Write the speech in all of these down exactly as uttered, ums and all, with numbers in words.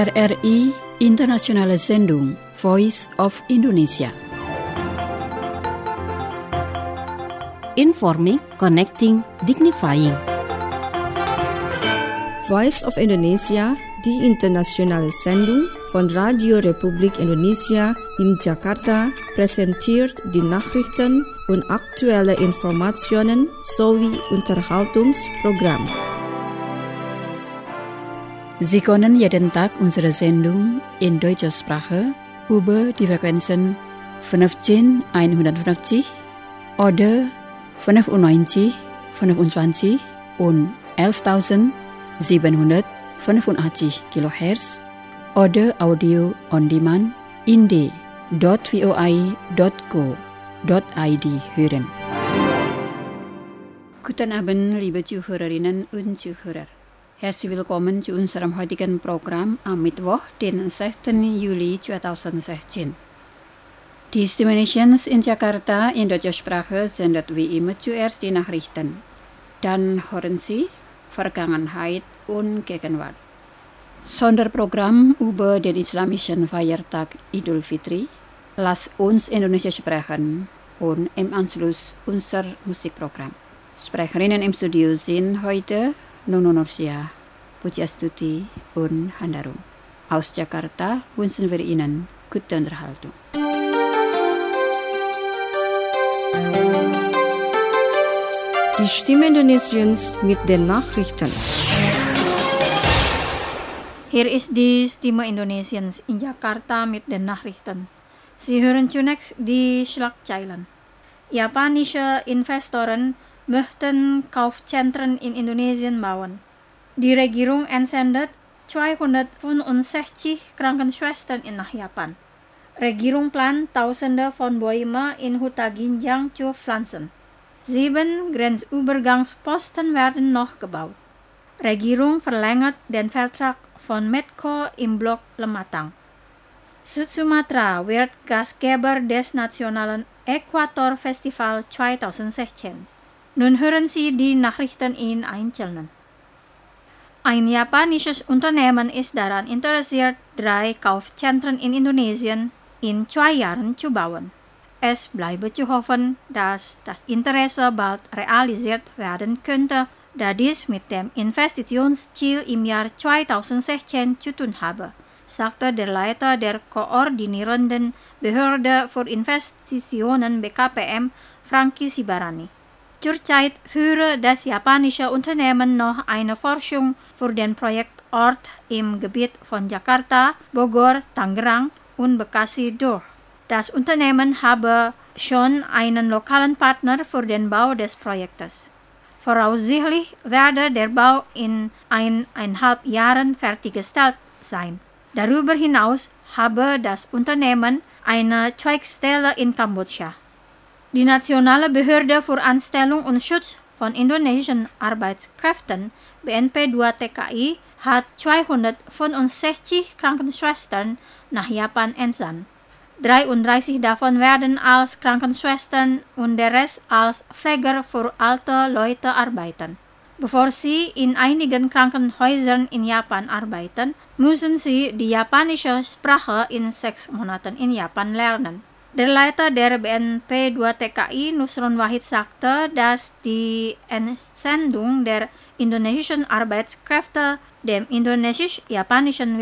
R R I Internationale Sendung Voice of Indonesia. Informing, connecting, dignifying. Voice of Indonesia, die internationale Sendung von Radio Republik Indonesia in Jakarta, präsentiert die Nachrichten und aktuelle Informationen sowie Unterhaltungsprogramm. Sie können jeden Tag unsere Sendung in deutscher Sprache über die Frequenzen fünfzehn oder fünfundneunzig, fünfundzwanzig und elftausendsiebenhundertfünfundachtzig Kilohertz oder Audio on Demand in d punkt voi punkt co punkt id hören. Guten Abend, liebe Zuhörerinnen und Zuhörer. Herzlich willkommen zu unserem heutigen Programm am Mittwoch, den sechsten Juli zweitausendsechzehn. Die Stimme Nations in Jakarta in deutscher Sprache sendet wie immer zuerst die Nachrichten. Dann hören Sie Vergangenheit und Gegenwart. Sonderprogramm über den islamischen Feiertag Idul Fitri, Lass uns Indonesia sprechen und im Anschluss unser Musikprogramm. Sprecherinnen im Studio sind heute Nunu Nursia, Pujiastuti und Handarum. Aus Jakarta wünschen wir Ihnen gute Unterhaltung. Die Stimme Indonesiens mit den Nachrichten. Hier ist die Stimme Indonesiens in Jakarta mit den Nachrichten. Sie hören zunächst die Schlagzeilen. Japanische Investoren möchten Kaufzentren in Indonesien bauen. Die Regierung entsendet zweihundertfünfundsechzig Krankenschwestern nach Japan. Regierung plant Tausende von Bäumen in Huta Ginjang zu pflanzen. Sieben Grenzübergangsposten werden noch gebaut. Regierung verlängert den Vertrag von Medco im Blok Lematang. Süd-Sumatra wird Gastgeber des Nationalen Äquator Festival zweitausendsechzehn. Nun hören Sie die Nachrichten in Einzelnen. Ein japanisches Unternehmen ist daran interessiert, drei Kaufzentren in Indonesien in zwei Jahren zu bauen. Es bleibe zu hoffen, dass das Interesse bald realisiert werden könnte, da dies mit dem Investitionsziel im Jahr zweitausendsechzehn zu tun habe, sagte der Leiter der koordinierenden Behörde für Investitionen B K P M, Franky Sibarani. Zurzeit führe das japanische Unternehmen noch eine Forschung für den Projektort im Gebiet von Jakarta, Bogor, Tangerang und Bekasi durch. Das Unternehmen habe schon einen lokalen Partner für den Bau des Projektes. Voraussichtlich werde der Bau in eineinhalb Jahren fertiggestellt sein. Darüber hinaus habe das Unternehmen eine Zweigstelle in Kambodscha. Die Nationale Behörde für Anstellung und Schutz von indonesischen Arbeitskräften, B N P zwei T K I, hat zweihundertfünfundsechzig Krankenschwestern nach Japan entsandt. dreiunddreißig davon werden als Krankenschwestern und der Rest als Pfleger für alte Leute arbeiten. Bevor sie in einigen Krankenhäusern in Japan arbeiten, müssen sie die japanische Sprache in sechs Monaten in Japan lernen. Der Leiter der B N P zwei T K I, Nusron Wahid, sagte, dass die Entsendung der indonesischen Arbeitskräfte dem indonesisch-japanischen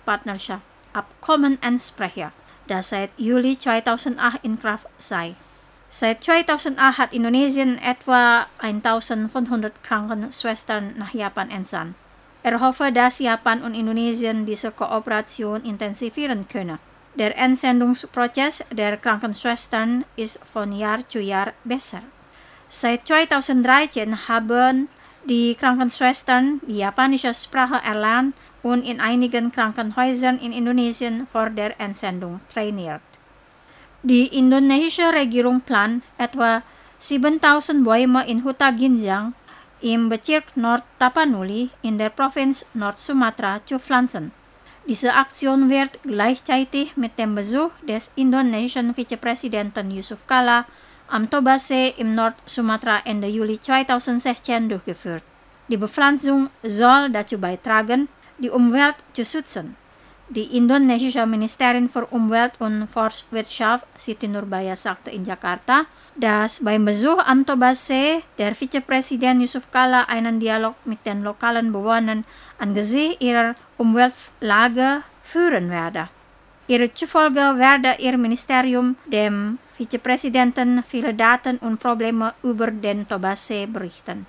Wirtschaftspartnerschaftsabkommen entspreche, das seit Juli zweitausendacht in Kraft sei. Seit zweitausendacht hat Indonesien etwa eintausendfünfhundert Krankenschwestern nach Japan entsandt. Er hoffe, dass Japan und Indonesien diese Kooperation intensivieren könne. Der Entsendungsprozess der Krankenschwestern ist von Jahr zu Jahr besser. Seit zweitausenddreizehn haben die Krankenschwestern die japanische Sprache erlernt und in einigen Krankenhäusern in Indonesien vor der Entsendung trainiert. Die indonesische Regierung plant, etwa siebentausend Bäume in Huta Ginjang im Bezirk Nord-Tapanuli in der Provinz Nord-Sumatra zu pflanzen. Diese Aktion wird gleichzeitig mit dem Besuch des indonesischen Vizepräsidenten Yusuf Kala am Tobase im Nord-Sumatra Ende Juli zweitausendsechzehn durchgeführt. Die Bepflanzung soll dazu beitragen, die Umwelt zu schützen. Die Indonesische Ministerien für Umwelt und Forstwirtschaft Siti Nurbaya sagte in Jakarta, dass beim Besuch am Tobase der Vizepräsident Yusuf Kala einen Dialog mit den lokalen Bewohnern angesichts ihrer Umweltlage führen werde. Ihr zufolge werde ihr Ministerium dem Vizepräsidenten viele Daten und Probleme über den Tobase berichten.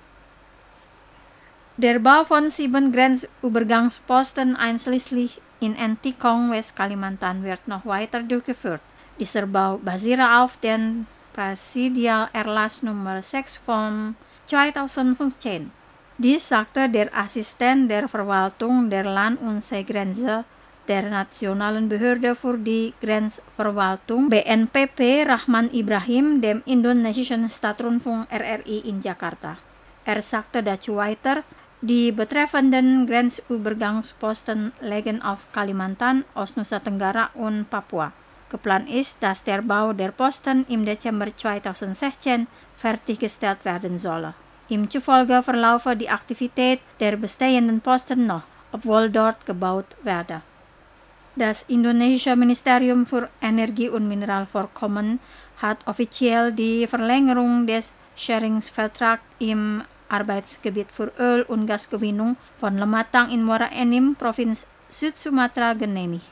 Der Bau von sieben Grenzübergangsposten einschließlich in Entikong, West-Kalimantan wird noch weiter durchgeführt. Dieser Bau basiert auf den Presidial-Erlass Nummer sechs von zweitausendfünfzehn. Dies sagte der Assistent der Verwaltung der Land- und Seegrenze der Nationalen Behörde für die Grenzverwaltung B N P P Rahman Ibrahim dem indonesischen Staatsrundfunk R R I in Jakarta. Er sagte dazu weiter, die betreffenden Grenzübergangsposten liegen auf Kalimantan, Ostnusa Tenggara und Papua. Geplant ist, dass der Bau der Posten im Dezember zweitausendsechzehn fertiggestellt werden solle. Ihm zufolge verlaufe die Aktivität der bestehenden Posten noch, obwohl dort gebaut werde. Das indonesische Ministerium für Energie und Mineralvorkommen hat offiziell die Verlängerung des Scheringsvertrags im Arbeitsgebiet für Öl- und Gasgewinnung von Lematang in Muara Enim, Provinz Süd-Sumatra genehmigt.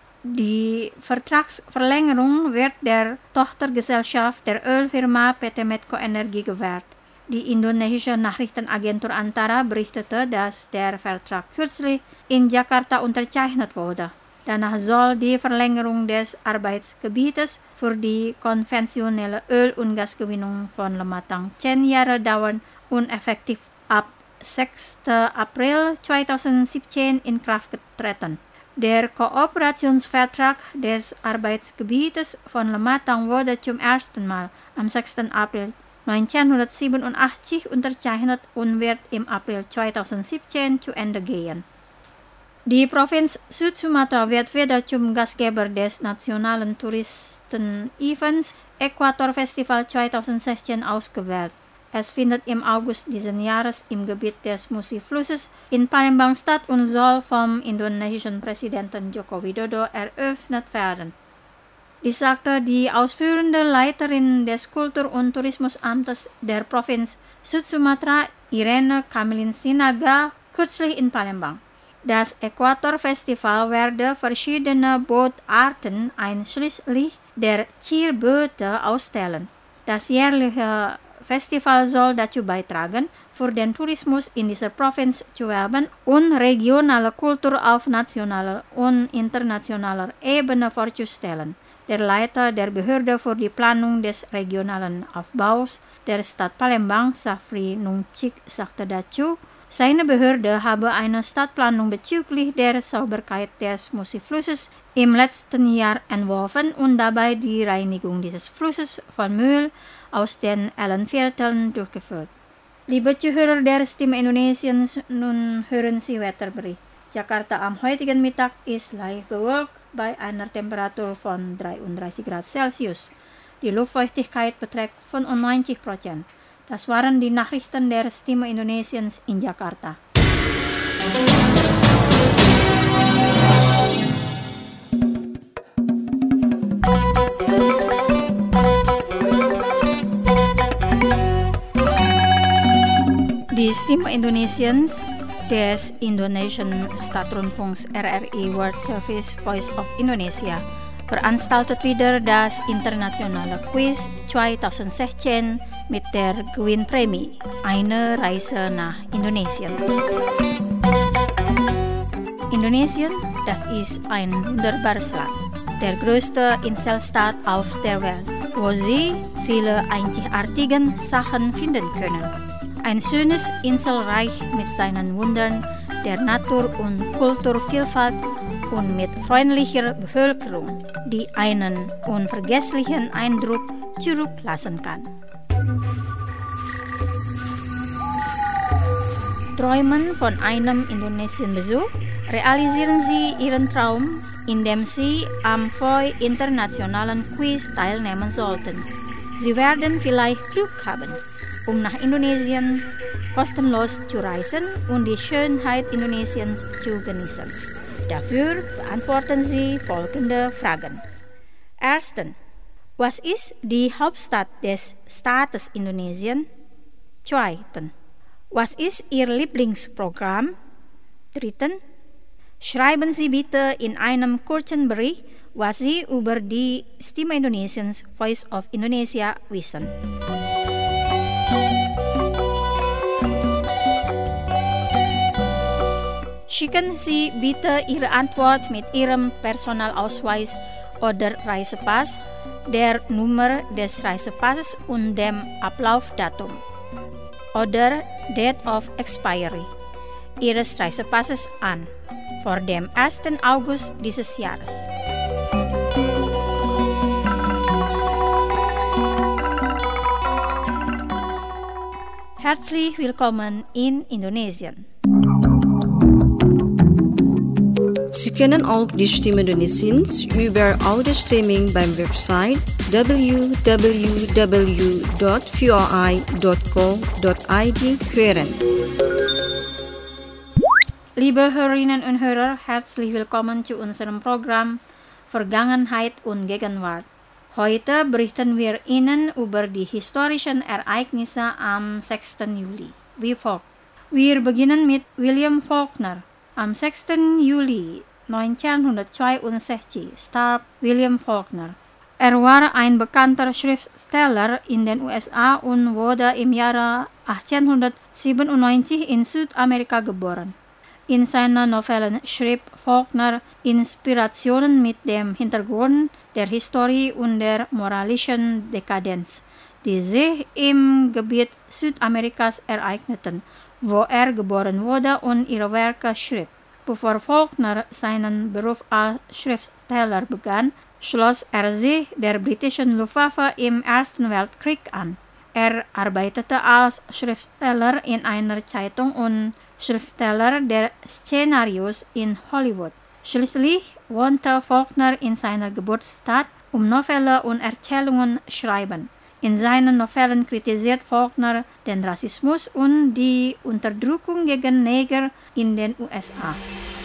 Die Vertragsverlängerung wird der Tochtergesellschaft der Ölfirma P T Medco Energie gewährt. Die indonesische Nachrichtenagentur Antara berichtete, dass der Vertrag kürzlich in Jakarta unterzeichnet wurde. Danach soll die Verlängerung des Arbeitsgebietes für die konventionelle Öl- und Gasgewinnung von Lematang zehn Jahre dauern und effektiv ab sechsten April zweitausendsiebzehn in Kraft getreten. Der Kooperationsvertrag des Arbeitsgebietes von Lematang wurde zum ersten Mal am sechsten April neunzehnhundertsiebenundachtzig unterzeichnet und wird im April zweitausendsiebzehn zu Ende gehen. Die Provinz Süd-Sumatra wird wieder zum Gastgeber des nationalen Touristen-Events Äquator Festival zweitausendsechzehn ausgewählt. Es findet im August diesen Jahres im Gebiet des Musi-Flusses in Palembang statt und soll vom indonesischen Präsidenten Joko Widodo eröffnet werden. Dies sagte die ausführende Leiterin des Kultur- und Tourismusamtes der Provinz Süd-Sumatra, Irene Kamilin Sinaga, kürzlich in Palembang. Das Äquator Festival werde verschiedene Bootarten einschließlich der Zierboote ausstellen. Das jährliche Festival soll dazu beitragen, für den Tourismus in dieser Provinz zu werben und regionale Kultur auf nationaler und internationaler Ebene vorzustellen. Der Leiter der Behörde für die Planung des regionalen Aufbaus der Stadt Palembang, Safri Nungcik, sagte dazu, seine Behörde habe eine Stadtplanung bezüglich der Sauberkeit des Musi-Flusses im letzten Jahr entworfen und dabei die Reinigung dieses Flusses von Müll aus den Ellenvierteln durchgeführt. Liebe Zuhörer der Stimme Indonesiens, nun hören Sie Wetterbericht. Jakarta am heutigen Mittag ist leicht bewölkt bei einer Temperatur von dreiunddreißig Grad Celsius. Die Luftfeuchtigkeit beträgt fünfundneunzig Prozent. Das waren die Nachrichten der Stimme Indonesiens in Jakarta. Die Stimme Indonesiens des Indonesian Staatsrundfunks R R I World Service Voice of Indonesia veranstaltet wieder das internationale Quiz zweitausendsechzehn mit der Gewinnprämie Eine Reise nach Indonesien. Indonesien, das ist ein wunderbares Land, der größte Inselstaat auf der Welt, wo Sie viele einzigartige Sachen finden können. Ein schönes Inselreich mit seinen Wundern der Natur- und Kulturvielfalt und mit freundlicher Bevölkerung, die einen unvergesslichen Eindruck zurücklassen kann. Träumen von einem Indonesienbesuch? Realisieren Sie Ihren Traum, indem Sie am V O I internationalen Quiz teilnehmen sollten. Sie werden vielleicht Glück haben, um nach Indonesien kostenlos zu reisen und die Schönheit Indonesiens zu genießen. Dafür beantworten Sie folgende Fragen. Erstens, was ist die Hauptstadt des Staates Indonesien? Zweitens, was ist Ihr Lieblingsprogramm? Drittens, schreiben Sie bitte in einem kurzen Bericht, was Sie über die Stimme Indonesiens Voice of Indonesia wissen. Schicken Sie bitte Ihre Antwort mit Ihrem Personalausweis oder Reisepass, der Nummer des Reisepasses und dem Ablaufdatum oder Date of Expiry Ihres Reisepasses an, vor dem ersten August dieses Jahres. Herzlich willkommen in Indonesien. Sie können auch die Stimme Indonesiens über Audio-Streaming beim Website w w w dot v o i dot co dot i d hören. Liebe Hörerinnen und Hörer, herzlich willkommen zu unserem Programm Vergangenheit und Gegenwart. Heute berichten wir Ihnen über die historischen Ereignisse am sechsten Juli. Wie folgt. Wir beginnen mit William Faulkner. Am sechsten Juli neunzehnhundertzweiundsechzig starb William Faulkner. Er war ein bekannter Schriftsteller in den U S A und wurde im Jahre achtzehnhundertsiebenundneunzig in Südamerika geboren. In seinen Novellen schrieb Faulkner Inspirationen mit dem Hintergrund der Historie und der moralischen Dekadenz, die sich im Gebiet Südamerikas ereigneten, wo er geboren wurde und ihre Werke schrieb. Bevor Faulkner seinen Beruf als Schriftsteller begann, schloss er sich der britischen Luftwaffe im Ersten Weltkrieg an. Er arbeitete als Schriftsteller in einer Zeitung und Schriftsteller der Szenarios in Hollywood. Schließlich wohnte Faulkner in seiner Geburtsstadt, um Novellen und Erzählungen zu schreiben. In seinen Novellen kritisiert Faulkner den Rassismus und die Unterdrückung gegen Neger in den U S A.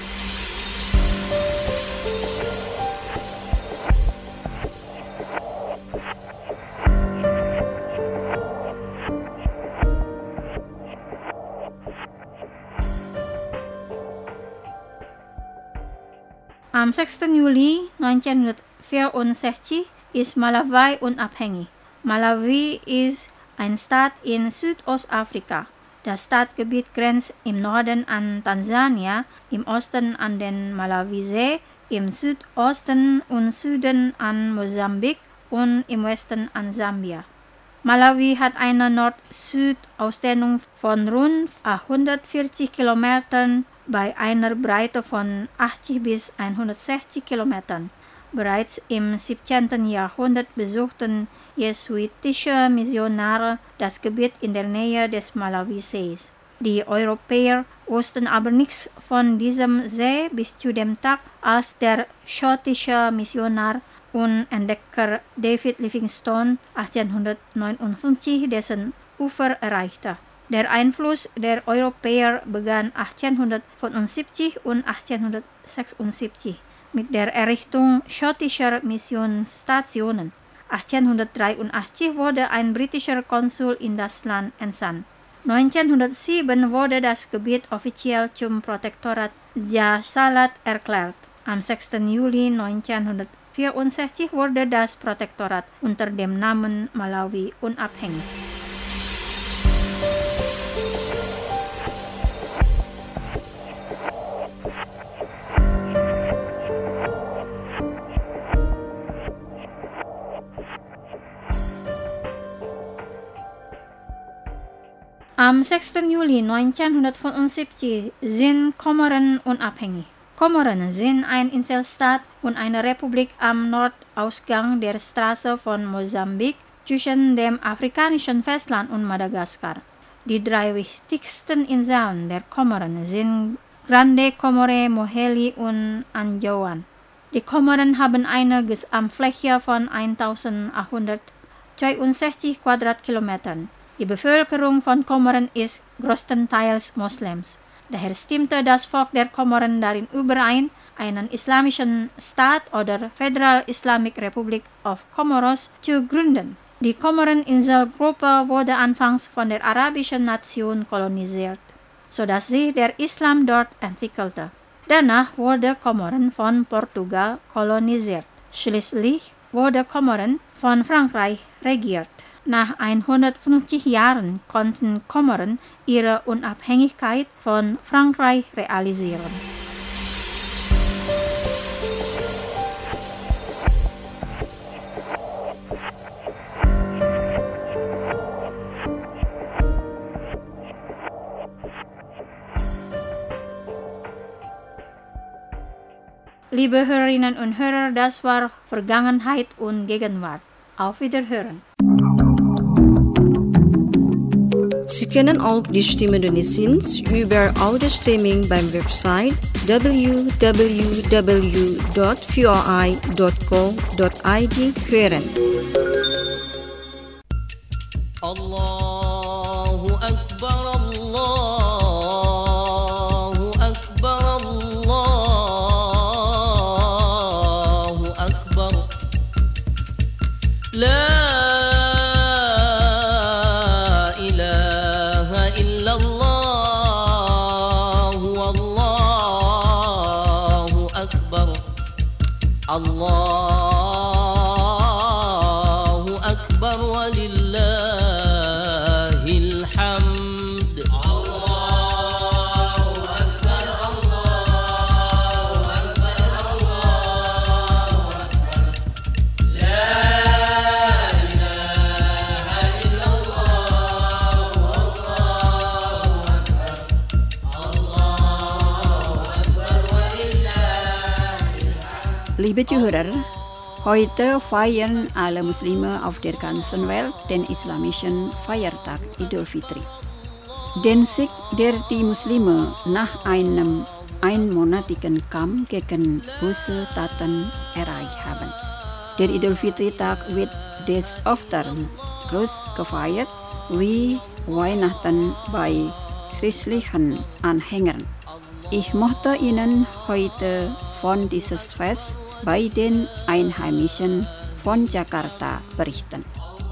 Am sechsten Juli neunzehnhundertvierundsechzig ist Malawi unabhängig. Malawi ist ein Staat in Südostafrika. Das Stadtgebiet grenzt im Norden an Tansania, im Osten an den Malawisee, im Südosten und Süden an Mosambik und im Westen an Sambia. Malawi hat eine Nord-Süd-Ausdehnung von rund hundertvierzig Kilometern bei einer Breite von achtzig bis hundertsechzig Kilometern. Bereits im siebzehnten Jahrhundert besuchten jesuitische Missionare das Gebiet in der Nähe des Malawisees. Die Europäer wussten aber nichts von diesem See bis zu dem Tag, als der schottische Missionar und Entdecker David Livingstone achtzehnhundertneunundfünfzig dessen Ufer erreichte. Der Einfluss der Europäer begann achtzehnhundertfünfundsiebzig und achtzehnhundertsechsundsiebzig mit der Errichtung schottischer Missionsstationen. achtzehnhundertdreiundachtzig wurde ein britischer Konsul in das Land entsandt. neunzehnhundertsieben wurde das Gebiet offiziell zum Protektorat Dja-Salat erklärt. Am sechsten Juli neunzehnhundertvierundsechzig wurde das Protektorat unter dem Namen Malawi unabhängig. Am sechsten Juli neunzehnhundertfünfundsiebzig sind Komoren unabhängig. Komoren sind ein Inselstaat und eine Republik am Nordausgang der Straße von Mosambik zwischen dem afrikanischen Festland und Madagaskar. Die drei wichtigsten Inseln der Komoren sind Grande Comore, Moheli und Anjouan. Die Komoren haben eine Gesamtfläche von eintausendachthundertzweiundsechzig Quadratkilometern. Die Bevölkerung von Komoren ist größtenteils Moslems. Daher stimmte das Volk der Komoren darin überein, einen islamischen Staat oder Federal Islamic Republic of Comoros zu gründen. Die Komoreninselgruppe wurde anfangs von der arabischen Nation kolonisiert, sodass sich der Islam dort entwickelte. Danach wurde Komoren von Portugal kolonisiert. Schließlich wurde Komoren von Frankreich regiert. Nach hundertfünfzig Jahren konnten Komoren ihre Unabhängigkeit von Frankreich realisieren. Liebe Hörerinnen und Hörer, das war Vergangenheit und Gegenwart. Auf Wiederhören. Sie können auch die Stimme Tunesins über Audio-Streaming beim Website w w w dot v o i dot co dot i d hören. Allahu Akbar, Allahu Akbar, Allahu Akbar. La Allahu Akbar walillahil hamd. Allahu Akbar, Allahu Akbar, Allahu Akbar. La ilaha illallah, Allahu Akbar. Allahu Akbar walillahil hamd. Liebe Zuhörer, heute feiern alle Muslime auf der ganzen Welt den islamischen Feiertag Idul Fitri. Den Sieg, der die Muslime nach einem einmonatigen Kampf gegen böse Taten erreicht haben. Der Idul Fitri-Tag wird des Öfteren groß gefeiert, wie Weihnachten bei christlichen Anhängern. Ich möchte Ihnen heute von dieses Fest bei den Einheimischen von Jakarta berichten.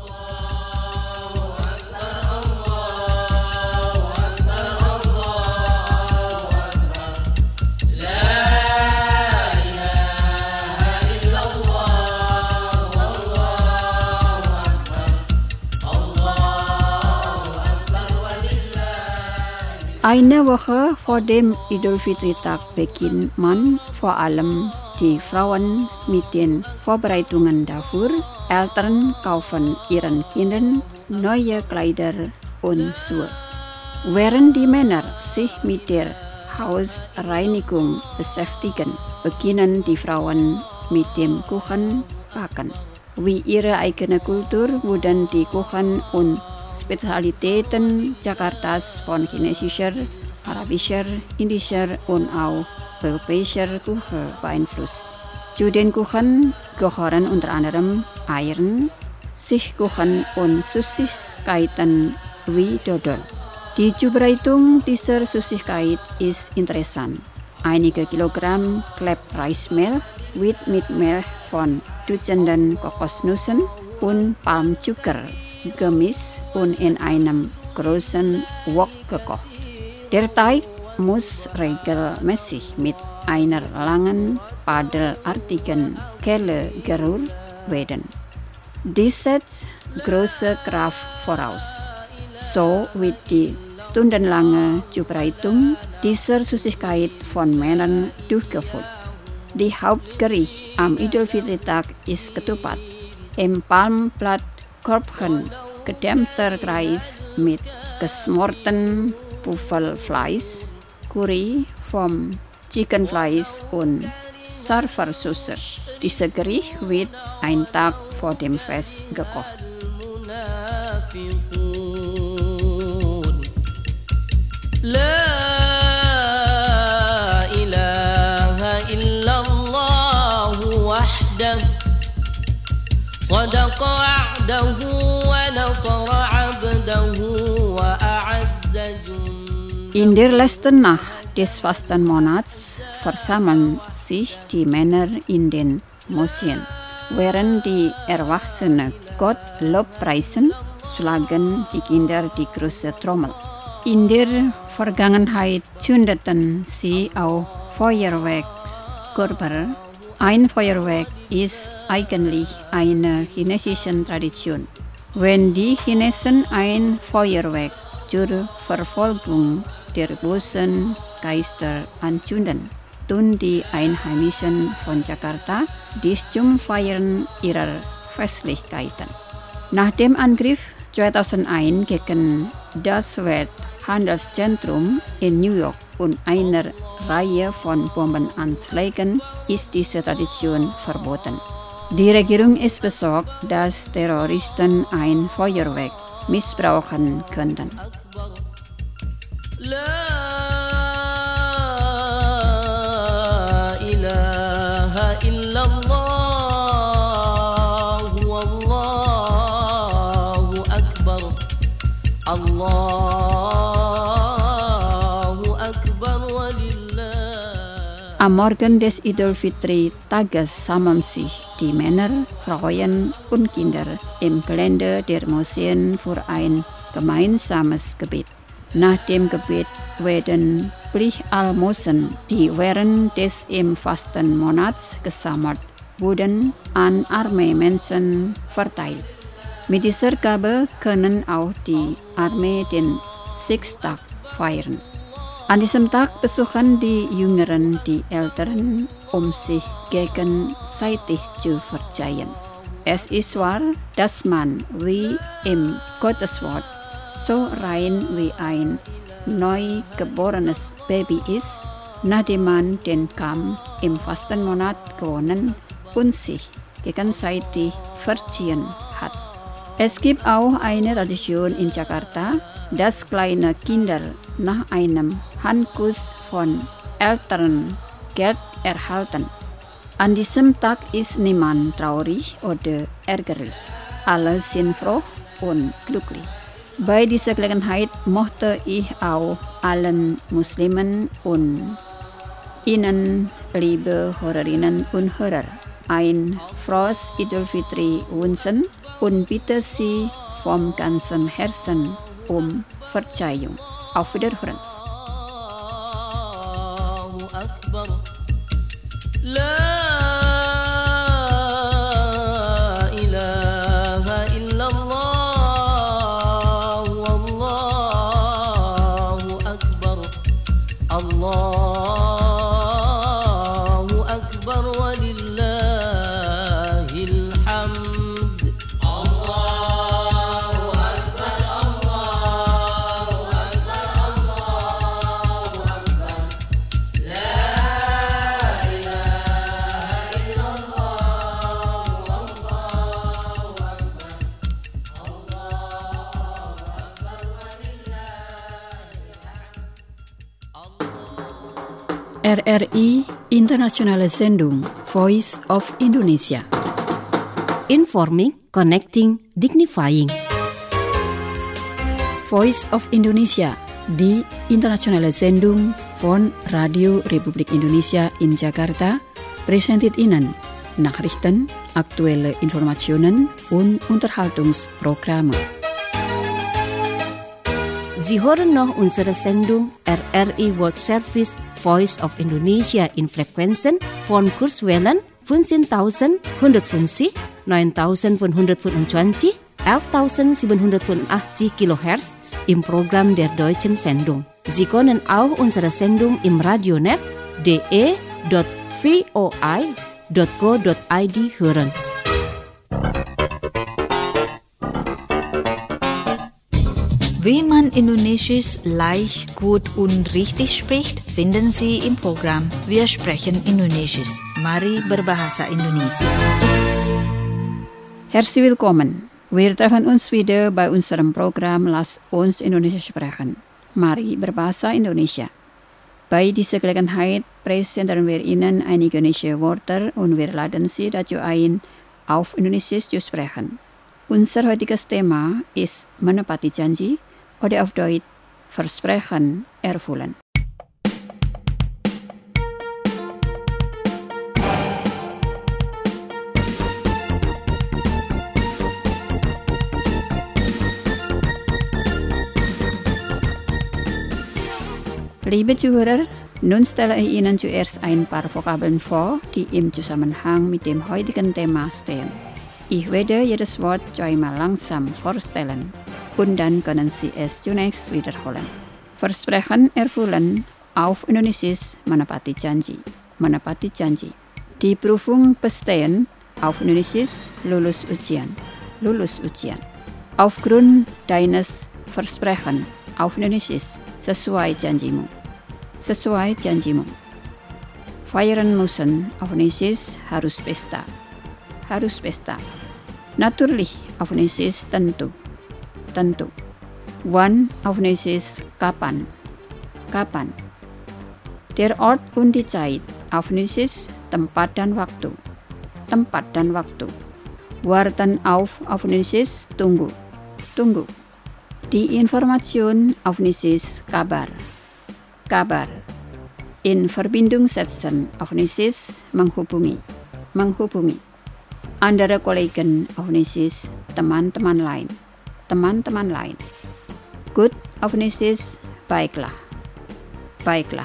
Eine Woche vor dem Idul Fitri-Tag beginnt man vor allem die Frauen mit den Vorbereitungen dafür. Eltern kaufen ihren Kindern neue Kleider und Schuhe. Während die Männer sich mit der Hausreinigung beschäftigen, beginnen die Frauen mit dem Kuchenbacken. Wie ihre eigene Kultur wurden die Kuchen und Spezialitäten Jakartas von chinesischer, arabischer, indischer und auch europäischer Küche beeinflusst. Zu den Kuchen gehören unter anderem Eiern, Süßkuchen und Süßigkeiten wie Dodol. Die Zubereitung dieser Süßigkeit ist interessant. Einige Kilogramm Klebreismehl wird mit Milch von Dutzenden Kokosnüssen und Palmzucker gemischt und in einem großen Wok gekocht. Der Teig muss regelmäßig mit einer langen, padelartigen Kelle gerührt werden. Dies setzt große Kraft voraus. So wird die stundenlange Zubereitung dieser Süßigkeit von Männern durchgeführt. Die Hauptgericht am Idul Fitri-Tag ist Ketupat. Im Palmblattkörbchen gedämmter Reis mit geschmorten Buffelfleisch, Curry vom Chickenfleisch und Sarfarsauce. Dieses Gericht wird einen Tag vor dem Fest gekocht. La ilaha illallah wahdah sadaqa wa'dahu wa nasara 'abdahu wa a'azza. In der letzten Nacht des Fastenmonats versammeln sich die Männer in den Moscheen. Während die Erwachsenen Gott Lobpreisen, schlagen die Kinder die große Trommel. In der Vergangenheit zündeten sie auch Feuerwerkskörper. Ein Feuerwerk ist eigentlich eine chinesische Tradition. Wenn die Chinesen ein Feuerwerk zur Verfolgung der bösen Geister anzünden, tun die Einheimischen von Jakarta dies zum Feiern ihrer Festlichkeiten. Nach dem Angriff zweitausendeins gegen das Welthandelszentrum in New York und einer Reihe von Bombenanschlägen ist diese Tradition verboten. Die Regierung ist besorgt, dass Terroristen ein Feuerwerk missbrauchen könnten. Am Morgen des Idul Fitri Tages sammeln sich die Männer, Frauen und Kinder im Gelände der Moscheen für ein gemeinsames Gebet. Nach dem Gebet werden Pflichtalmosen, die während des im Fastenmonats gesammelt wurden, an arme Menschen verteilt. Mit dieser Gabe können auch die Arme den Sechstag feiern. An diesem Tag besuchen die Jüngeren die Älteren, um sich gegenseitig zu verzeihen. Es ist wahr, dass man wie im Gotteswort so rein wie ein neugeborenes Baby ist, nachdem man den Kampf im Fastenmonat gewonnen und sich gegenseitig verziehen hat. Es gibt auch eine Tradition in Jakarta, dass kleine Kinder nach einem Handkuss von Eltern Geld erhalten. An diesem Tag ist niemand traurig oder ärgerlich. Alle sind froh und glücklich. Bei dieser Gelegenheit möchte ich auch allen Muslimen und Ihnen, liebe Hörerinnen und Hörer, ein frohes Idul Fitri wünschen und bitte Sie vom ganzen Herzen um Verzeihung. Auf Wiederhören. R R I Internationale Sendung Voice of Indonesia. Informing, connecting, dignifying. Voice of Indonesia, die internationale Sendung von Radio Republik Indonesia in Jakarta, präsentiert Ihnen Nachrichten, aktuelle Informationen und Unterhaltungsprogramme. Sie hören noch unsere Sendung R R I World Service Voice of Indonesia in Frequenzen von Kurzwellen fünfzehntausendeinhundertfünfzig, neuntausendfünfhundertfünfundzwanzig, elftausendsiebenhundertfünfundachtzig Kilohertz im Programm der deutschen Sendung. Sie können auch unsere Sendung im Radionet d e dot v o i dot co dot i d hören. Wie man Indonesisch leicht, gut und richtig spricht, finden Sie im Programm Wir sprechen Indonesisch. Mari berbahasa Indonesia. Herzlich willkommen. Wir treffen uns wieder bei unserem Programm Lass uns Indonesisch sprechen. Mari berbahasa Indonesia. Bei dieser Gelegenheit präsentieren wir Ihnen einige indische Wörter und wir laden Sie dazu ein, auf Indonesisch zu sprechen. Unser heutiges Thema ist menepati janji oder auf Deutsch Versprechen erfüllen. Liebe Zuhörer, nun stelle ich Ihnen zuerst ein paar Vokabeln vor, die im Zusammenhang mit dem heutigen Thema stehen. Ich werde jedes Wort zweimal langsam vorstellen und dann können Sie es zunächst wiederholen. Versprechen erfüllen, auf Indonesisch menepati janji. Menepati janji. Die Prüfung bestehen, auf Indonesisch lulus ujian. Lulus ujian. Aufgrund deines Versprechen, auf Indonesisch sesuai janjimu. Sesuai janjimu. Feiern müssen, auf Indonesisch harus pesta. Harus pesta. Natürlich, auf Indonesisch tentu. Tentu. Wann, auf Indonesisch kapan. Kapan. Der Ort und die Zeit, auf Indonesisch tempat dan waktu. Tempat dan waktu. Warten auf, auf Indonesisch tunggu. Tunggu. Die Information, auf Indonesisch kabar. Kabar. In Verbindung setzen, auf Indonesisch menghubungi. Menghubungi. Andere Kollegen, auf Indonesisch teman-teman lain. Teman-teman lain. Gut, auf Indonesisch baiklah. Baiklah.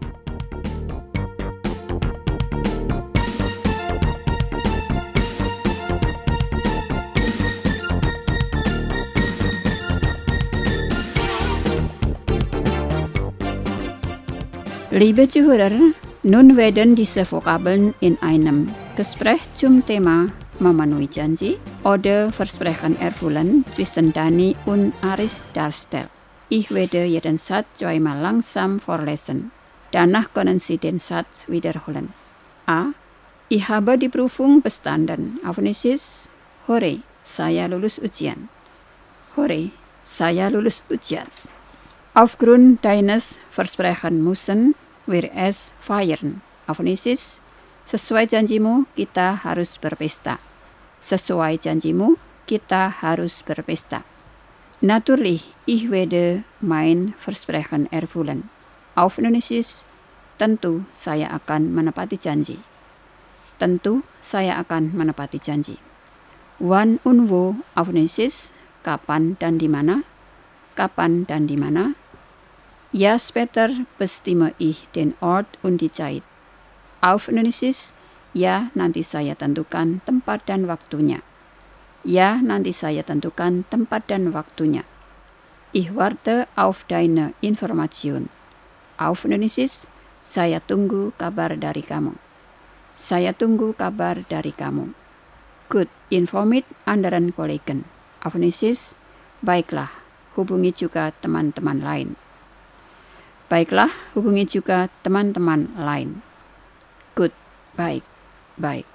Liebe Zuhörer, nun werden diese Vokabeln in einem Gespräch zum Thema memenuhi janji oder Versprechen erfüllen zwischen Dani und Aris darstellen. Ich werde jeden Satz zweimal langsam vorlesen. Danach können Sie den Satz wiederholen. A. Ich habe die Prüfung bestanden. Auf Indonesisch, hore, saya lulus ujian. Hore, saya lulus ujian. Aufgrund deines Versprechen müssen wir es feiern. Auf Indonesisch, sesuai janjimu, kita harus berpesta. Sesuai janjimu, kita harus berpesta. Natürlich, ich werde mein Versprechen erfüllen. Auf Indonesisch, tentu saya akan menepati janji. Tentu saya akan menepati janji. Wann und wo, auf Indonesisch, kapan dan di mana? Kapan dan di mana? Ja, später bestimme ich den Ort und die Zeit. Auf Indonesisch, ya, nanti saya tentukan tempat dan waktunya. Ya, nanti saya tentukan tempat dan waktunya. Ich warte auf deine Information. Auf Indonesisch, saya tunggu kabar dari kamu. Saya tunggu kabar dari kamu. Gut, informiert anderen Kollegen. Auf Indonesisch, baiklah, hubungi juga teman-teman lain. Baiklah, hubungi juga teman-teman lain. Good, baik, baik.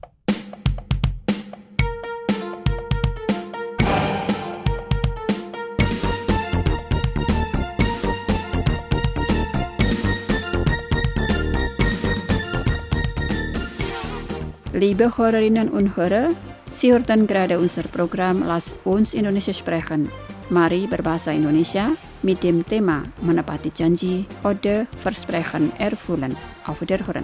Liebe Hörerinnen und Hörer, Sie hörten gerade unser Programm Lass uns Indonesisch sprechen. Mari berbahasa Indonesia mit dem Thema menepati janji oder Versprechen erfüllen. Auf Wiederhören.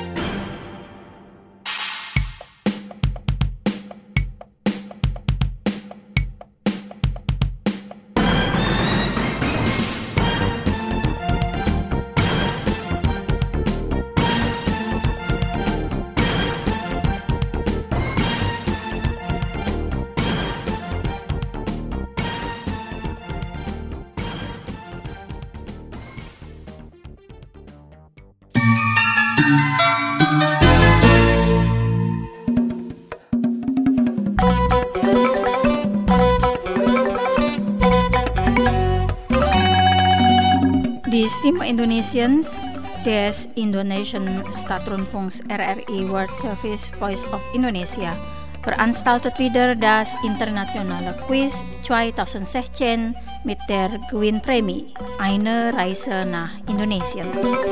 Die Stimme Indonesiens des Indonesian Staatsrundfunks R R I World Service Voice of Indonesia veranstaltet wieder das internationale Quiz zwanzig sechzehn mit der Gewinnprämie Eine Reise nach Indonesien.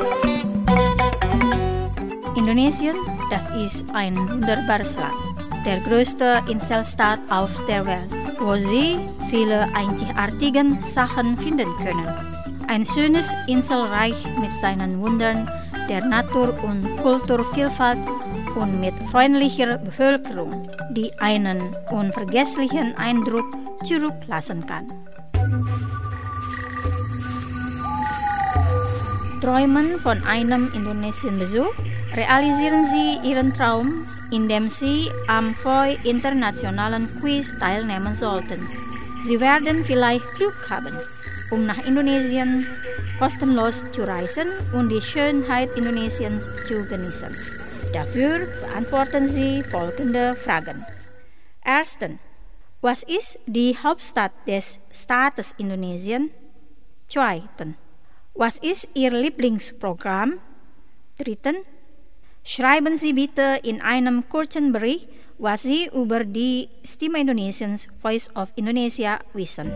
Indonesien, das ist ein wunderbares Land, der größte Inselstaat auf der Welt, wo Sie viele einzigartige Sachen finden können. Ein schönes Inselreich mit seinen Wundern der Natur- und Kulturvielfalt und mit freundlicher Bevölkerung, die einen unvergesslichen Eindruck zurücklassen kann. Träumen von einem indonesischen Besuch realisieren Sie Ihren Traum, indem Sie am V O I internationalen Quiz teilnehmen sollten. Sie werden vielleicht Glück haben, um nach Indonesien kostenlos zu reisen und die Schönheit Indonesiens zu genießen. Dafür beantworten Sie folgende Fragen. Erstens, was ist die Hauptstadt des Staates Indonesien? Zweitens, was ist Ihr Lieblingsprogramm? Drittens, schreiben Sie bitte in einem kurzen Bericht, was Sie über die Stimme Indonesiens Voice of Indonesia wissen.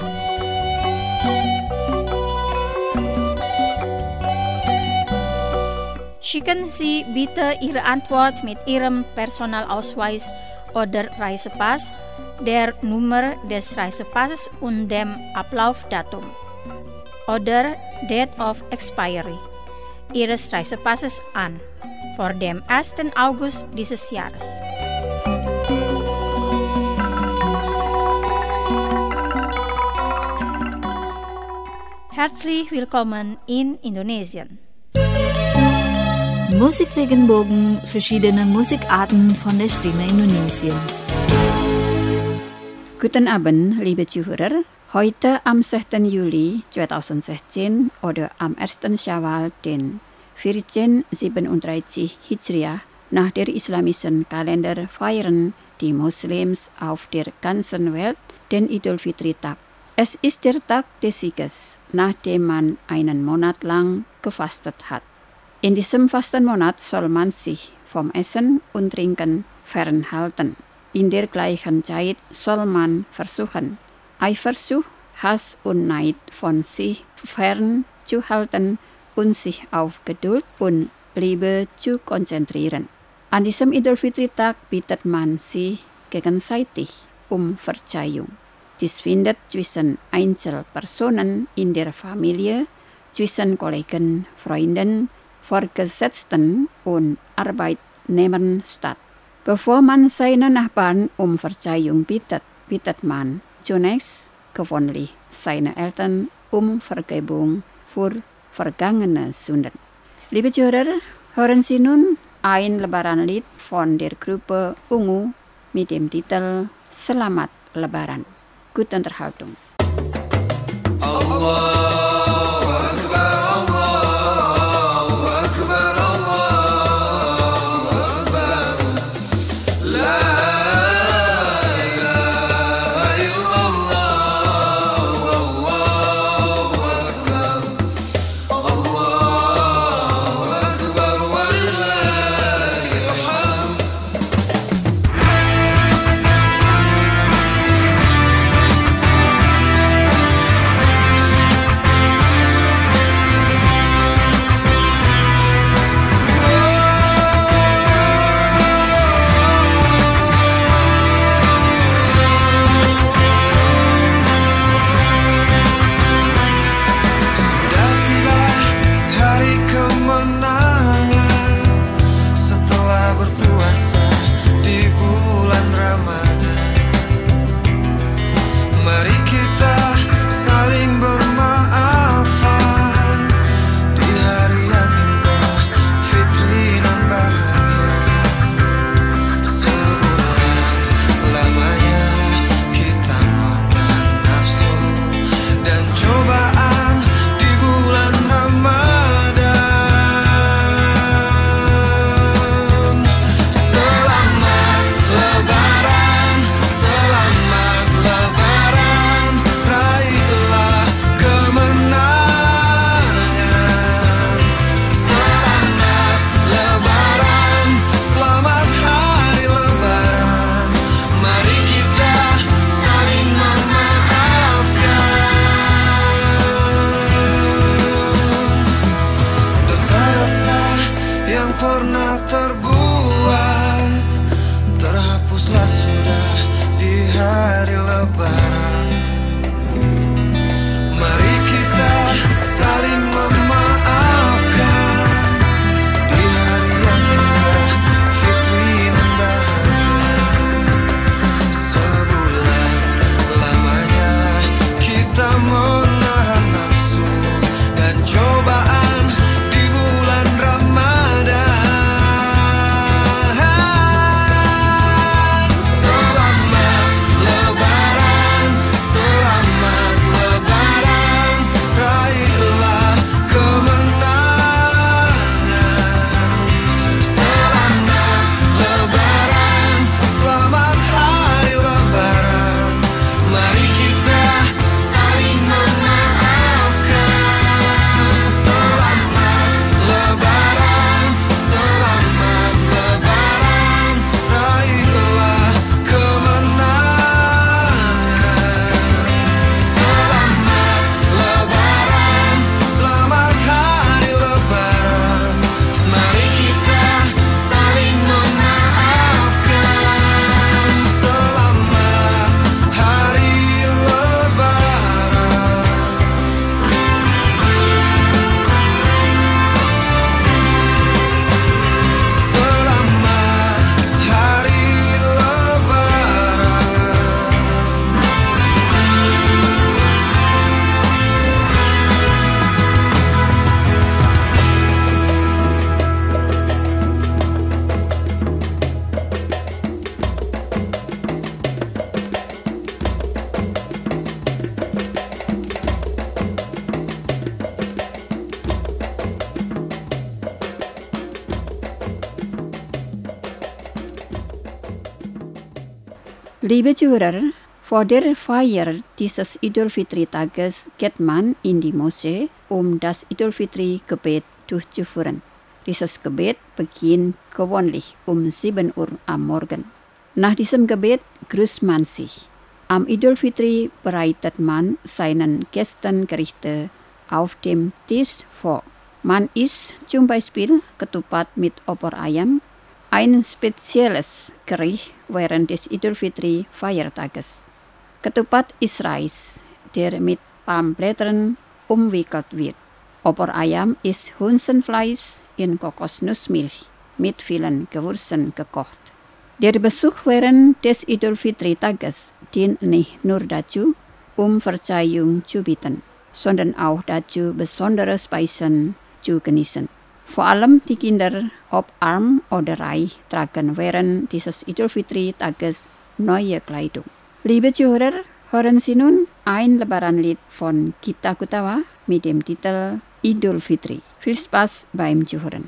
Schicken Sie bitte Ihre Antwort mit Ihrem Personalausweis oder Reisepass, der Nummer des Reisepasses und dem Ablaufdatum oder Date of Expiry Ihres Reisepasses an, vor dem ersten August dieses Jahres. Herzlich willkommen in Indonesien. Musikregenbogen, verschiedene Musikarten von der Stimme Indonesiens. Guten Abend, liebe Zuhörer. Heute am sechsten Juli zweitausendsechzehn oder am ersten Syawal den vierzehnhundertsiebenunddreißig Hijriah nach der islamischen Kalender feiern die Muslims auf der ganzen Welt den Idul Fitri-Tag. Es ist der Tag des Sieges, nachdem man einen Monat lang gefastet hat. In diesem Fastenmonat soll man sich vom Essen und Trinken fernhalten. In der gleichen Zeit soll man versuchen, Eifersucht, Hass und Neid von sich fernzuhalten und sich auf Geduld und Liebe zu konzentrieren. An diesem Idul Fitri-Tag bittet man sich gegenseitig um Verzeihung. Dies findet zwischen Einzelpersonen in der Familie, zwischen Kollegen, Freunden, Vorgesetzten und Arbeitnehmern statt. Bevor man seine Nachbarn um Verzeihung bittet, bittet man zunächst gewöhnlich seine Eltern um Vergebung für vergangene Sünden. Liebe Zuhörer, hören Sie nun ein Lebaranlied von der Gruppe Ungu mit dem Titel Selamat Lebaran. Gute Unterhaltung. Allah. Allah Liebe Zuhörer, vor der Feier dieses Idul-Fitri-Tages geht man in die Moschee, um das Idul-Fitri-Gebet durchzuführen. Dieses Gebet beginnt gewöhnlich um sieben Uhr am Morgen. Nach diesem Gebet grüßt man sich. Am Idul-Fitri bereitet man seinen Gästen Gerichte auf dem Tisch vor. Man isst zum Beispiel Ketupat mit Opor Ayam, ein spezielles Gericht während des Idul-Fitri-Feiertages. Ketupat ist Reis, der mit Palmblättern umwickelt wird. Opor Ayam ist Hühnchenfleisch in Kokosnussmilch mit vielen Gewürzen gekocht. Der Besuch während des Idul-Fitri-Tages dient nicht nur dazu, um Verzeihung zu bitten, sondern auch dazu, besondere Speisen zu genießen. Vor allem die Kinder, ob arm oder reich, tragen während dieses Idul-Fitri-Tages neue Kleidung. Liebe Zuhörer, hören Sie nun ein Lebaranlied von Gita Gutawa mit dem Titel Idul Fitri. Viel Spaß beim Zuhören.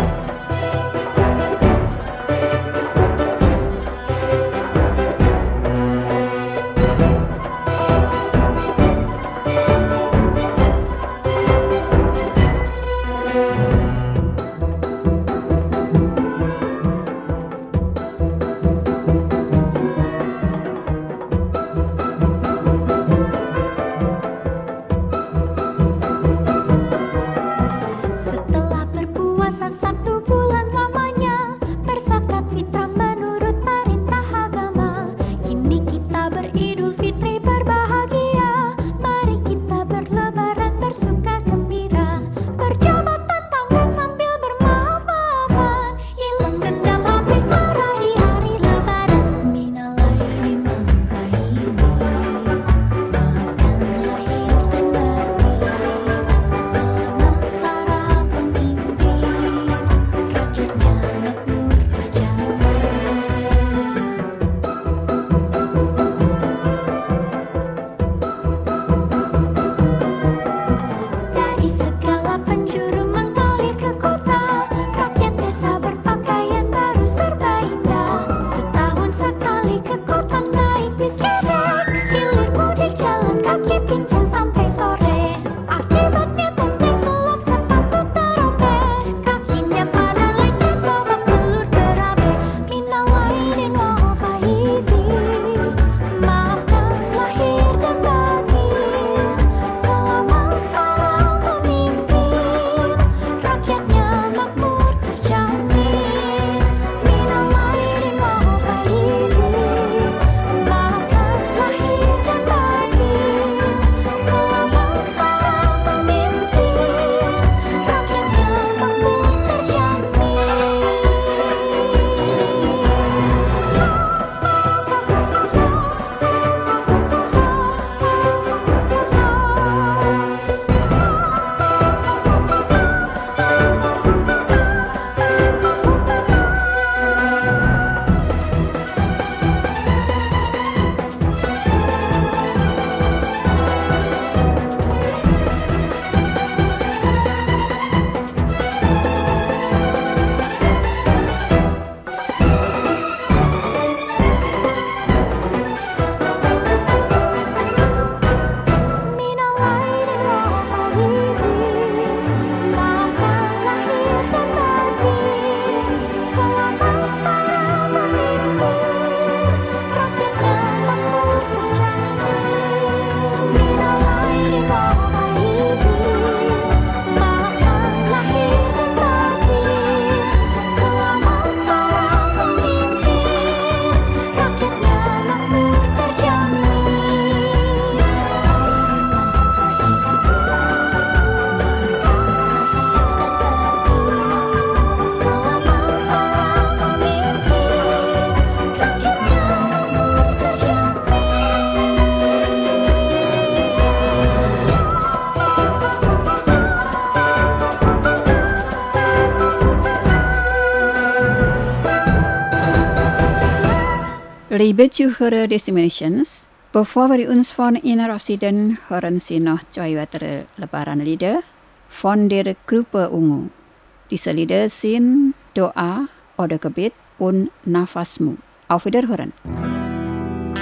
Liebe Zuhörer des Destinations, bevor wir uns von Ihnen verabschieden, hören Sie noch zwei weitere Lebaranlieder von der Gruppe Ungu. Diese Lieder sind Doa oder Gebet und Nafasmu. Auf Wiederhören.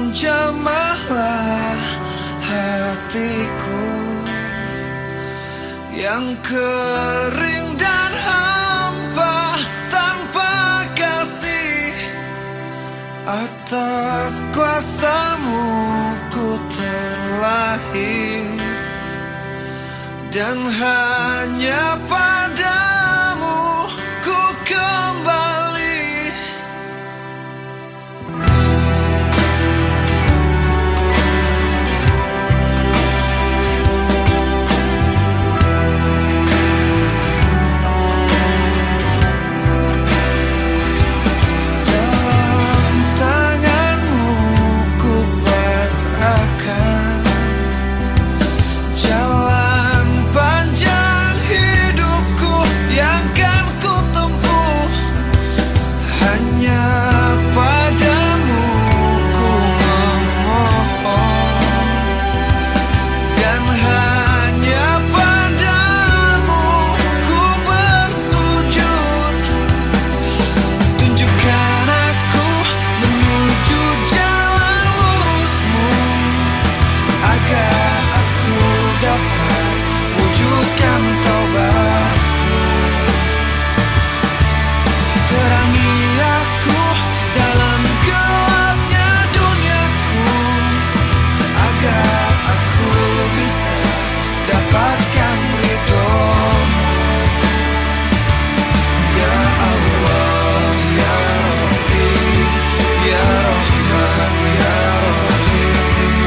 jamahlah hatiku yang kering dan hampa tanpa kasih. Atas kuasa-Mu ku terlahir, dan hanya padamu ku kembali. Dalam tangan-Mu ku pasrahkan jalan panjang hidupku yang kan ku tempuh. Hanya padamu ku memohon, dan hanya padamu ku bersujud. Tunjukkan aku menuju jalan lurus-Mu, agar aku dapat wujudkan taubatku. Terangi aku dalam gelapnya duniaku, agar aku bisa dapatkan ridho-Mu. Ya Allah, Ya Rabbi, Ya Rahman, Ya Rahim.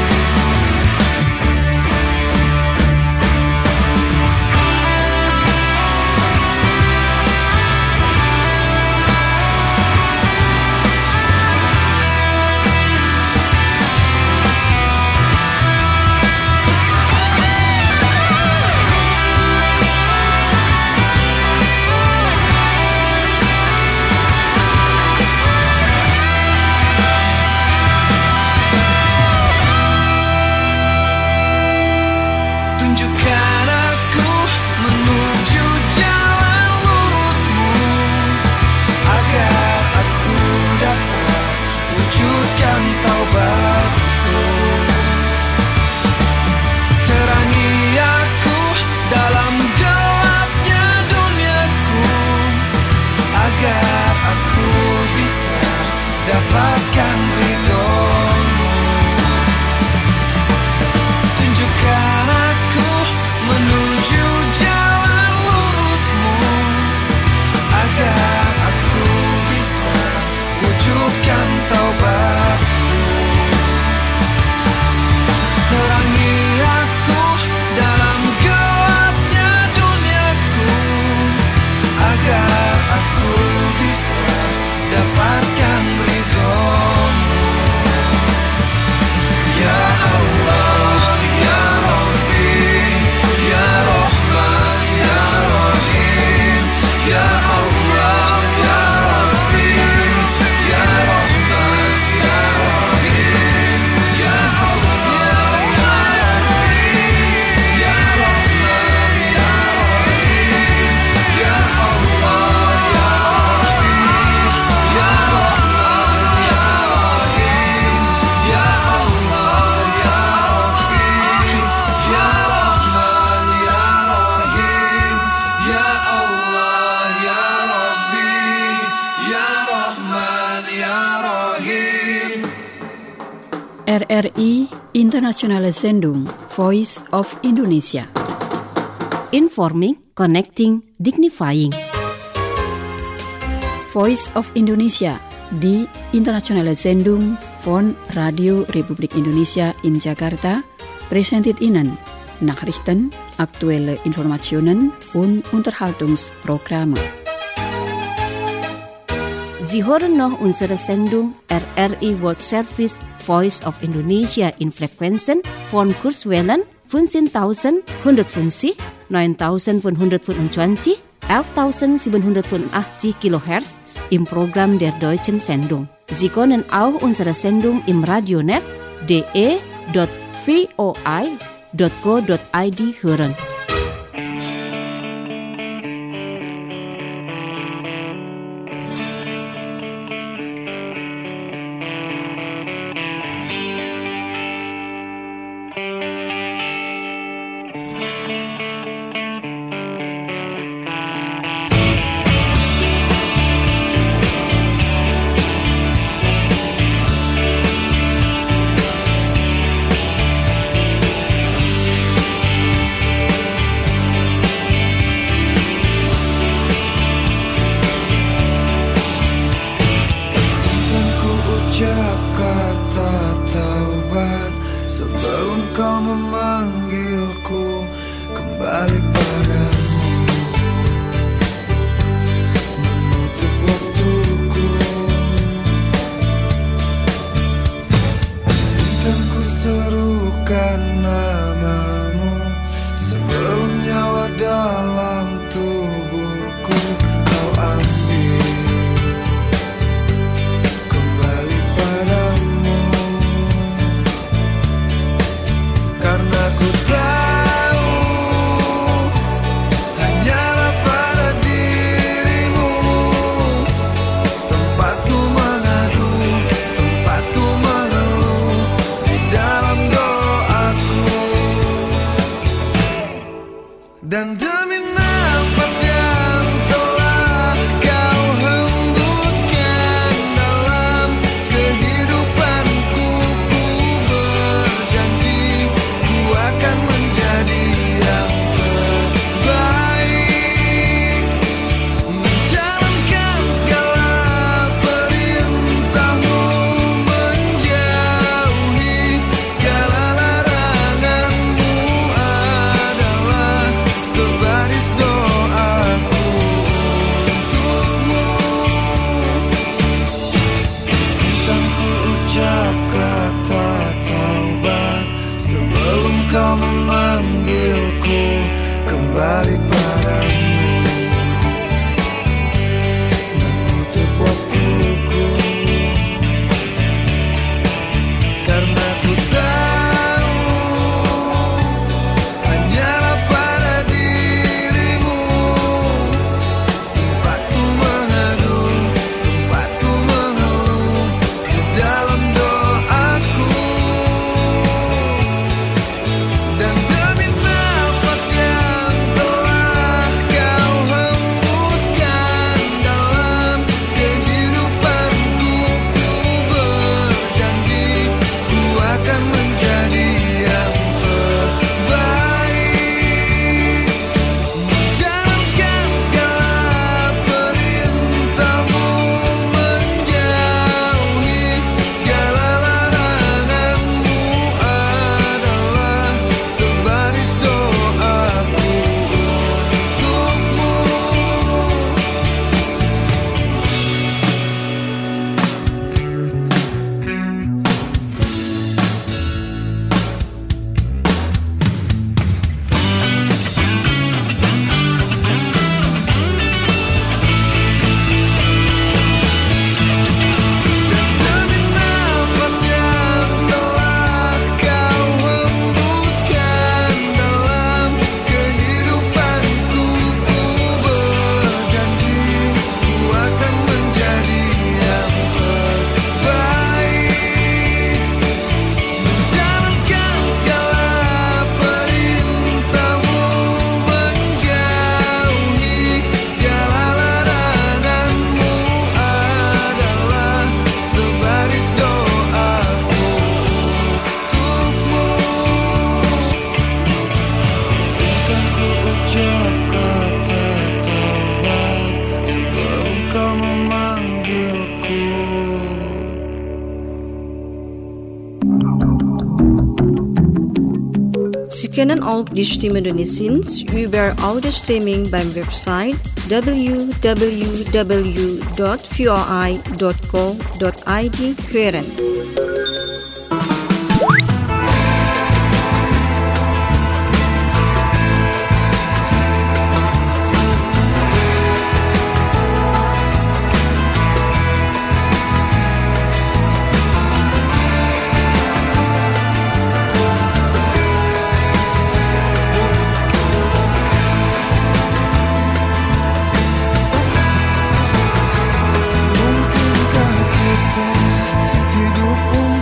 Tunjukkan aku menuju jalan lurus-Mu, agar aku dapat wujudkan taubatku. Terangi aku dalam gelapnya duniaku, agar aku bisa dapatkan ridho-Mu. Tunjukkan aku menuju jalan lurus-Mu, agar aku bisa wujudkan taubatku. Terangi aku dalam gelapnya duniaku, agar aku bisa dapatkan ridho-Mu. Ya Allah, Ya Rabbi, Ya Rahman, Ya Rahim. Ya Allah, Ya Rabbi, Ya Rahman, Ya Rahim. Ya Allah, Ya Rabbi, Ya Rahman, Ya Rahim. Ya Allah, Ya Rabbi, Ya Rahman, Ya Rahim. Ya Allah, Ya Rabbi, Ya Rahman, Ya Rahim. Ya Allah, Ya Rabbi, Ya Rahman, Ya Rahim. R R I Internationale Sendung Voice of Indonesia. Informing, connecting, dignifying. Voice of Indonesia di Internationale Sendung von Radio Republik Indonesia in Jakarta presented Ihnen Nachrichten, aktuelle Informationen und Unterhaltungsprogramme. Sie hören noch unsere Sendung R R I World Service Voice of Indonesia in Frequenzen von Kurzwellen fünfzehntausendeinhundertfünfzig, neuntausendfünfhundertfünfundzwanzig, elftausendsiebenhundertfünfundachtzig Kilohertz im Programm der Deutschen Sendung. Sie können auch unsere Sendung im Radionet d e dot v o i dot co dot i d hören. Sie können auch die Stimme Indonesiens über Audio-Streaming beim Website w w w dot v o i dot co dot i d hören. Hidup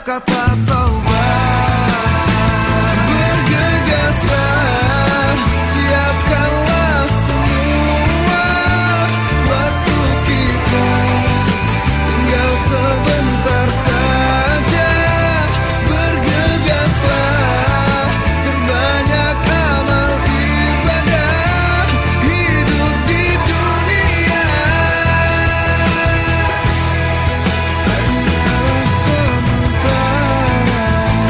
setiap kata taubat. Bergegaslah, siapkanlah semua, waktu kita tinggal sebentar saja. Bergegaslah, perbanyak amal ibadah, hidup di dunia hanyalah sementara.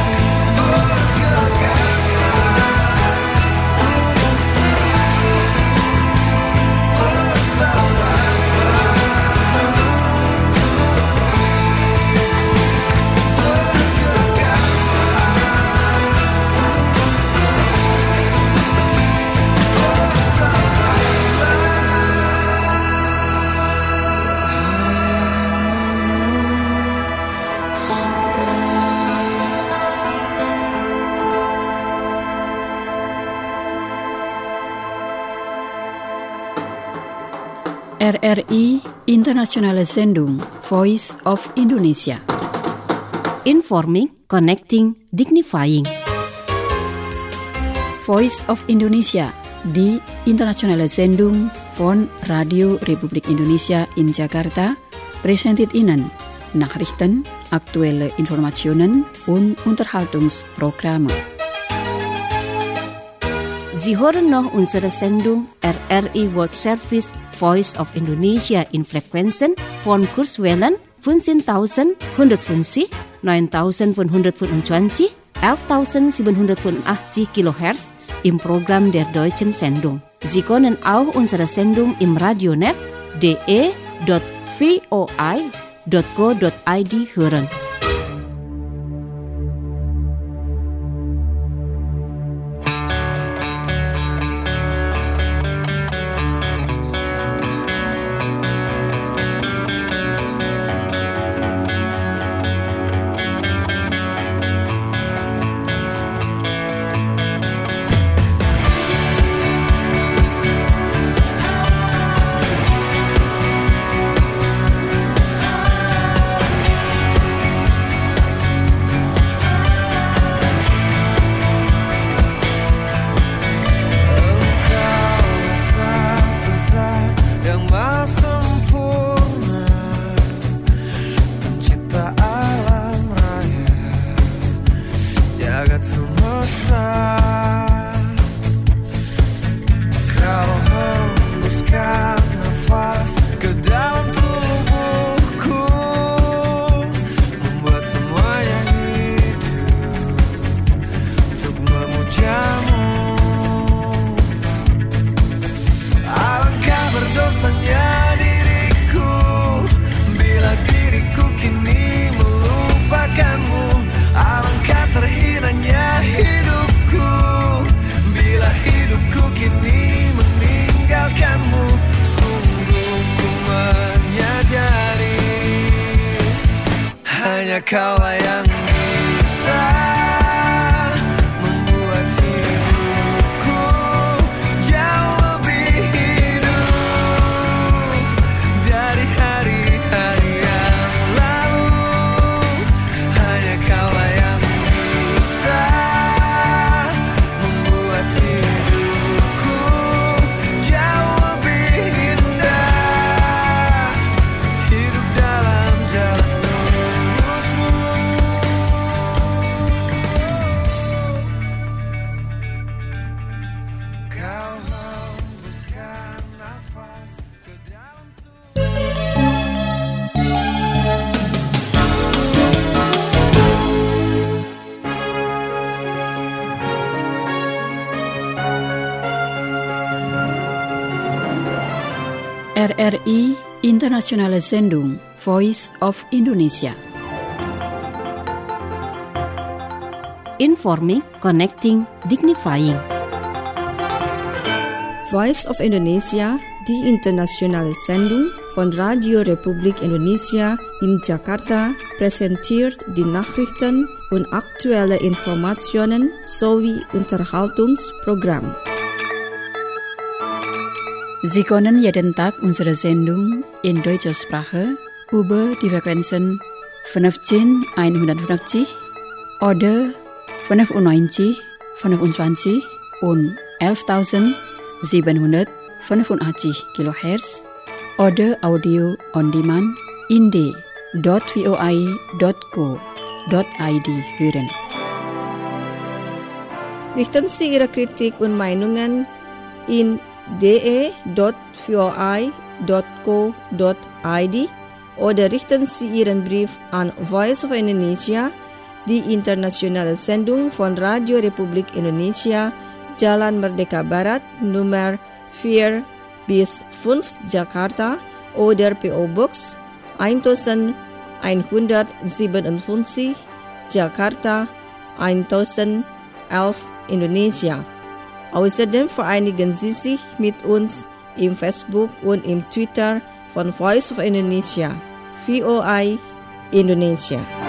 R R I Internationale Sendung Voice of Indonesia. Informing, connecting, dignifying. Voice of Indonesia di Internationale Sendung von Radio Republik Indonesia in Jakarta presented Ihnen Nachrichten, aktuelle Informationen und Unterhaltungsprogramme. Sie hören noch unsere Sendung R R I World Service Voice of Indonesia in Frequenzen von Kurzwellen fünfzehntausendeinhundertfünfzig, neuntausendfünfhundertfünfundzwanzig, elftausendsiebenhundertfünfundachtzig Kilohertz im Programm der Deutschen Sendung. Sie können auch unsere Sendung im Radionet d e dot v o i dot co dot i d hören. Kaulah yang bisa membuat hidupku jauh lebih hidup dari hari-hari yang lalu. Hanya Kaulah yang bisa membuat hidupku jauh lebih indah, hidup dalam jalan R R I Internationale Sendung Voice of Indonesia. Informing, connecting, dignifying. Voice of Indonesia, die internationale Sendung von Radio Republik Indonesia in Jakarta, präsentiert die Nachrichten und aktuelle Informationen sowie Unterhaltungsprogramm. Sie können jeden Tag unsere Sendung in deutscher Sprache über die Frequenzen fünfzehn einhundertfünfzig oder fünfundneunzig fünfundzwanzig und elftausendsiebenhundertfünfundachtzig Kilohertz oder Audio on Demand in d dot v o i dot co dot i d hören. Richten Sie Ihre Kritik und Meinungen in d e dot v o i dot co dot i d oder richten Sie Ihren Brief an Voice of Indonesia, die internationale Sendung von Radio Republik Indonesia, Jalan Merdeka Barat, Nummer vier bis fünf Jakarta oder P O Box elf siebenundfünfzig Jakarta elf Indonesia. Außerdem vereinigen Sie sich mit uns im Facebook und im Twitter von Voice of Indonesia, V O I Indonesia.